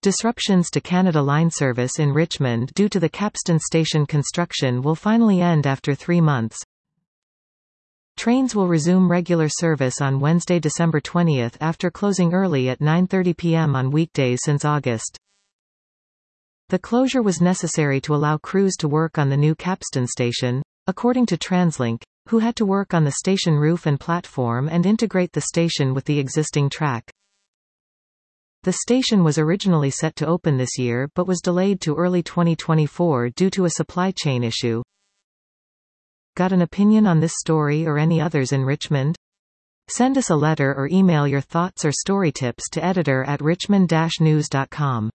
Disruptions to Canada Line service in Richmond due to the Capstan Station construction will finally end after 3 months. Trains will resume regular service on Wednesday, December 20 after closing early at 9:30 p.m. on weekdays since August. The closure was necessary to allow crews to work on the new Capstan Station, according to TransLink, who had to work on the station roof and platform and integrate the station with the existing track. The station was originally set to open this year but was delayed to early 2024 due to a supply chain issue. Got an opinion on this story or any others in Richmond? Send us a letter or email your thoughts or story tips to editor@richmond-news.com.